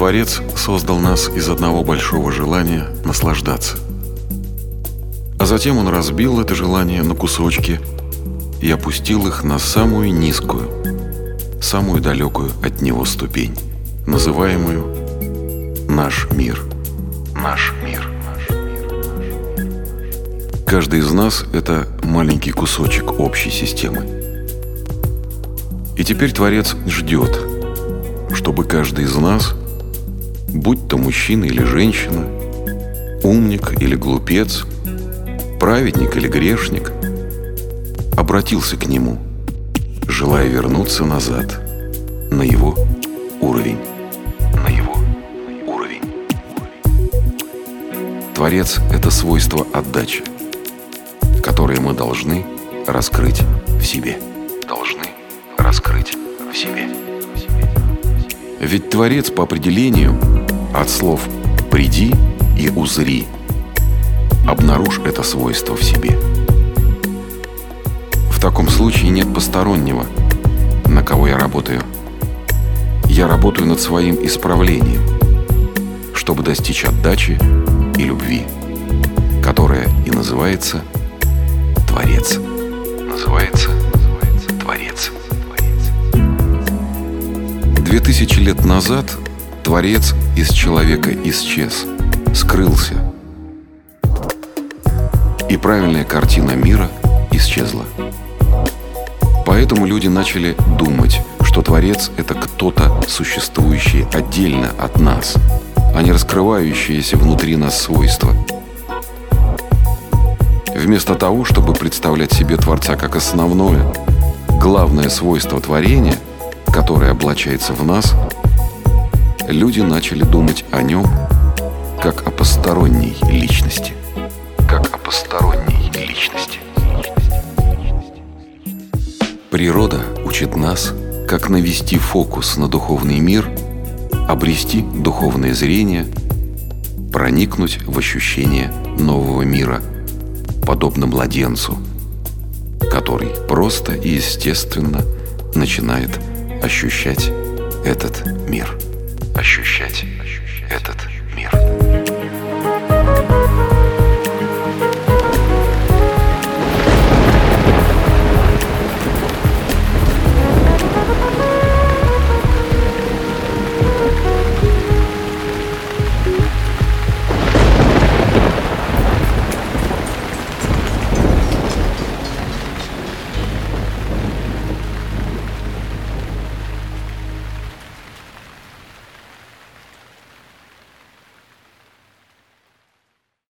Творец создал нас из одного большого желания наслаждаться. А затем Он разбил это желание на кусочки и опустил их на самую низкую, самую далекую от Него ступень, называемую наш мир. Наш мир. Каждый из нас — это маленький кусочек общей системы. И теперь Творец ждет, чтобы каждый из нас, будь то мужчина или женщина, умник или глупец, праведник или грешник, обратился к Нему, желая вернуться назад, на Его уровень. На Его уровень. Творец — это свойство отдачи, которое мы должны раскрыть в себе. Должны раскрыть в себе. Ведь Творец по определению от слов «приди» и «узри» обнаружь это свойство в себе. В таком случае нет постороннего, на кого я работаю. Я работаю над своим исправлением, чтобы достичь отдачи и любви, которая и называется Творец. Называется Творец. 2000 лет назад Творец из человека исчез, скрылся. И правильная картина мира исчезла. Поэтому люди начали думать, что Творец — это кто-то, существующий отдельно от нас, а не раскрывающееся внутри нас свойство. Вместо того, чтобы представлять себе Творца как основное, главное свойство творения, которое облачается в нас, люди начали думать о нем как о посторонней личности. Как о посторонней личности. Природа учит нас, как навести фокус на духовный мир, обрести духовное зрение, проникнуть в ощущение нового мира, подобно младенцу, который просто и естественно начинает ощущать этот мир. Ощущать этот мир.